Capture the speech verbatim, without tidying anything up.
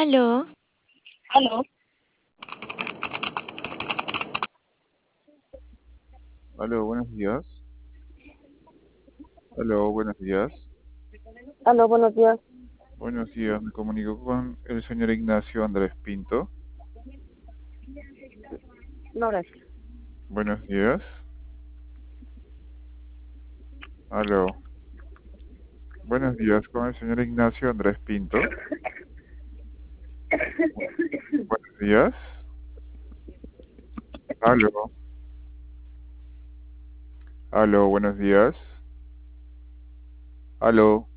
Aló, Aló, Aló, buenos días. Aló, buenos días. aló, buenos días. Buenos días, me comunico con el señor Ignacio Andrés Pinto. No, gracias. Buenos días. Aló, buenos días con el señor Ignacio Andrés Pinto. Buenos días. Aló, aló, buenos días. Aló.